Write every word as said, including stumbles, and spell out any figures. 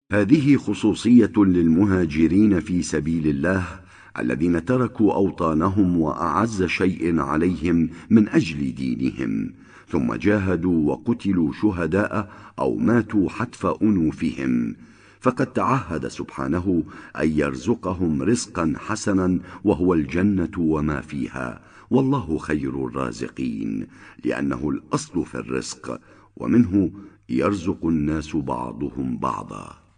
هذه خصوصية للمهاجرين في سبيل الله الذين تركوا أوطانهم وأعز شيء عليهم من أجل دينهم، ثم جاهدوا وقتلوا شهداء أو ماتوا حتف أنوفهم، فقد تعهد سبحانه أن يرزقهم رزقا حسنا وهو الجنة وما فيها، والله خير الرازقين، لأنه الأصل في الرزق، ومنه يرزق الناس بعضهم بعضا.